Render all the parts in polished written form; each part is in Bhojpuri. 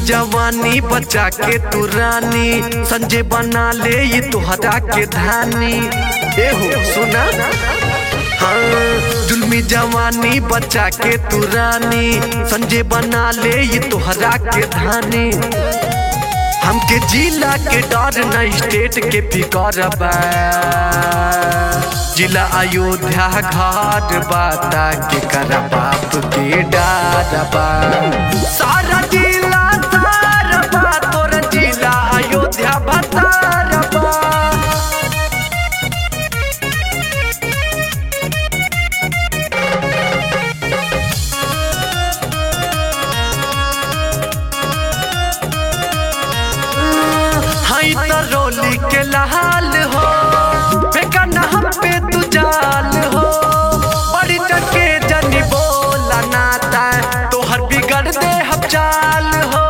जवानी बचा के तू रानी, संजय बना ले ये तुहरा के धानी। ए हो सुना, हाँ जुल्मी जवानी बचा के तू रानी, संजय बना ले ये तुहरा के धानी। हमके जिला के डर न स्टेट के फिकर बा, जिला अयोध्या घाट बाता के कर बाप के डर बा। सारा जिला तार बा, तोर जिला अयोध्या भतार बा। हाई तरोली के लाल हो, बेकना हम पे तू जाल हो। बड़ी टके जनी बोला नाता, तोहर बिगड़ दे हम चाल हो।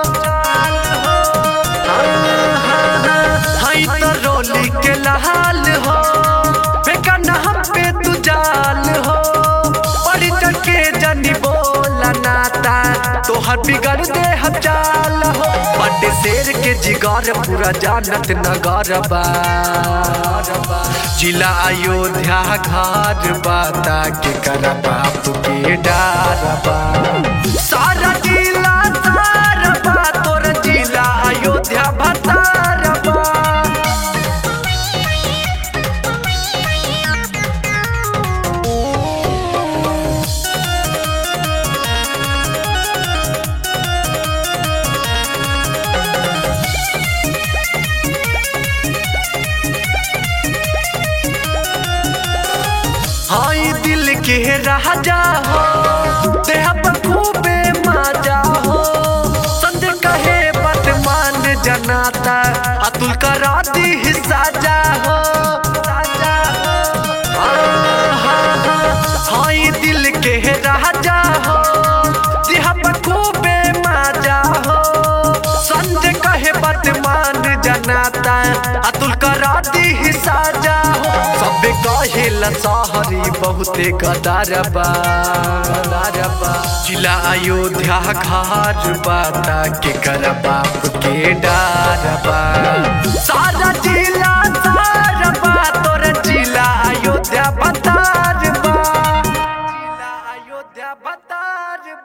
हाई तरोली के लाल हो, बेकना हम पे तू जाल हो। बड़ी टके जनी बोला नाता, तोहर बिगड़ दे हम चाल हो। बड़े शेर के जिगर पूरा जानत नगर बा, जिला अयोध्या घाट बाता के कर बाप के डर बा। सारा जिला तार बा, तोर जिला अयोध्या भतार बा। हाई दिल के राजा हो, देह पर खूबे मजा हो। संजय कहे बात मान जनाता, अतुल करा दी साजा हो। हाई दिल के राजा हो, देह पर खूबे मजा हो। संजय कहे बात मान जनाता, अतुल करा दी साजा हो। सबे कहेला सहरी बहुते गदार बा, जिला अयोध्या घाट बाता के कर बाप के डर बा। सारा जिला तार बा, तोर जिला अयोध्या भतार बा। जिला अयोध्या भतार बा।